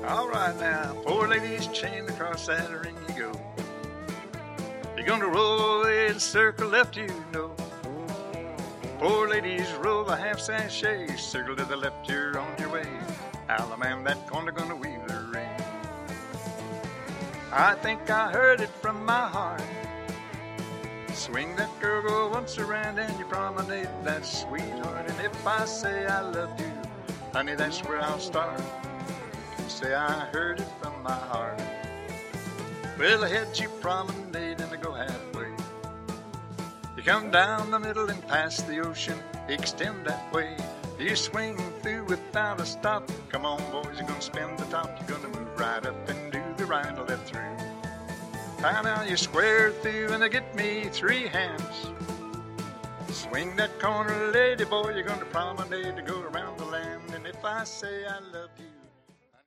All right now, four ladies chained across that ring you go. You're gonna roll in circle left, you know. Four ladies roll a half sachet, circle to the left, you're on your way. Alabama, that corner gonna weave the ring. I think I heard it from my heart. Swing that girl, go once around and you promenade that sweetheart. And if I say I love you, honey, that's where I'll start. Say I heard it from my heart. Well, ahead you promenade and I go halfway. You come down the middle and past the ocean, extend that way. You swing through without a stop. Come on, boys, you're gonna spin the top. You're gonna move right up and do the right and left through. Now you square through and they get me three hands. Swing that corner, lady boy, you're gonna promenade to go around the land. And if I say I love